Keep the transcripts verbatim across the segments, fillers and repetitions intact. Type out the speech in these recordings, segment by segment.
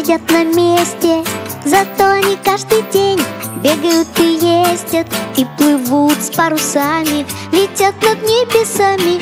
сидят на месте, зато они каждый день бегают и ездят, и плывут с парусами, летят над небесами.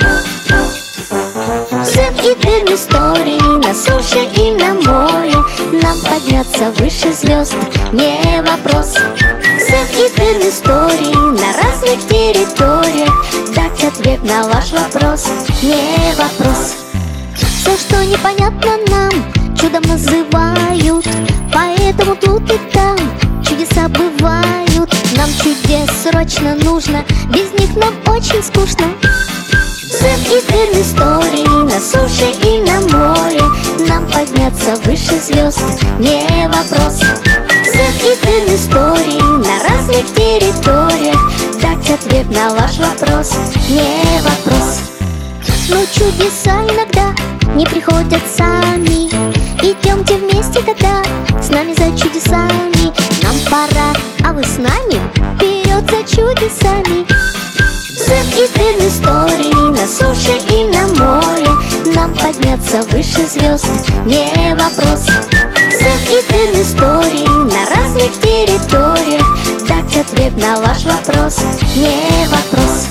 Сын и дым истории на суше и на море, нам подняться выше звезд не вопрос. Сын и дым истории на разных территориях, дать ответ на ваш вопрос не вопрос. Все, что непонятно нам, чудом называют, поэтому тут и там чудеса бывают. Нам чудес срочно нужно, без них нам очень скучно. Сын и дым истории на суше и на море, нам подняться выше звезд не вопрос. Сын и дым истории на разных территориях, дать ответ на ваш вопрос не вопрос. Но чудеса иногда не приходят сами. Идемте вместе тогда с нами за чудесами. Нам пора, а вы с нами? Вперед за чудесами! Сын и дым истории на суше и на море, нам подняться выше звезд не вопрос. Сын и дым истории на разных территориях, дать ответ на ваш вопрос не вопрос.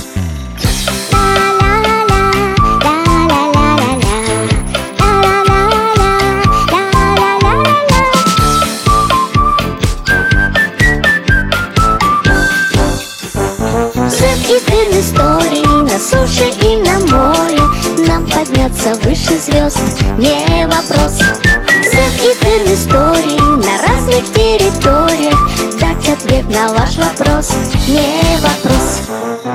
Сын и дым истории на суше и на море, нам подняться выше звезд не вопрос. Сын и дым истории на разных территориях, дать ответ на ваш вопрос не вопрос.